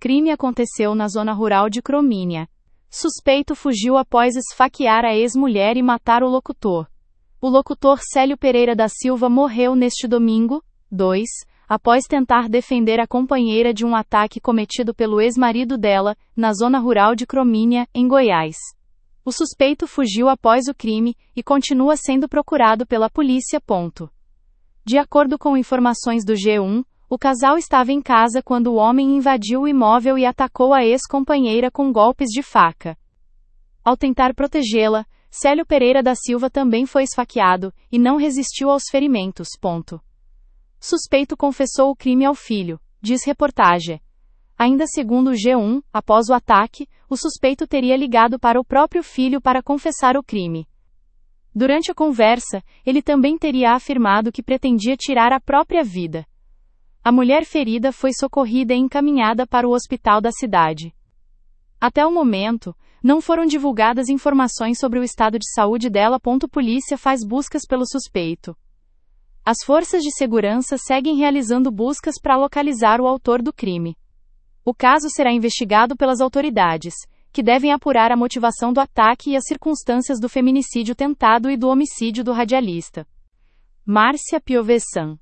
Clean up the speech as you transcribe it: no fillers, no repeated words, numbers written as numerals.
Crime aconteceu na zona rural de Cromínia. Suspeito fugiu após esfaquear a ex-mulher e matar o locutor. O locutor Célio Pereira da Silva morreu neste domingo, 2, após tentar defender a companheira de um ataque cometido pelo ex-marido dela, na zona rural de Cromínia, em Goiás. O suspeito fugiu após o crime e continua sendo procurado pela polícia. De acordo com informações do G1, o casal estava em casa quando o homem invadiu o imóvel e atacou a ex-companheira com golpes de faca. Ao tentar protegê-la, Célio Pereira da Silva também foi esfaqueado e não resistiu aos ferimentos. Suspeito confessou o crime ao filho, diz reportagem. Ainda segundo o G1, após o ataque, o suspeito teria ligado para o próprio filho para confessar o crime. Durante a conversa, ele também teria afirmado que pretendia tirar a própria vida. A mulher ferida foi socorrida e encaminhada para o hospital da cidade. Até o momento, não foram divulgadas informações sobre o estado de saúde dela. Polícia faz buscas pelo suspeito. As forças de segurança seguem realizando buscas para localizar o autor do crime. O caso será investigado pelas autoridades, que devem apurar a motivação do ataque e as circunstâncias do feminicídio tentado e do homicídio do radialista. Márcia Piovesan